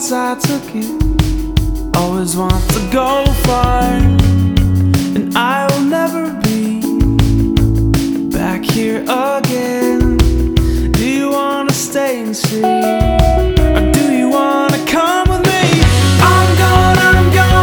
once I took it, always want to go far, and I will never be back here again. Do you wanna stay and see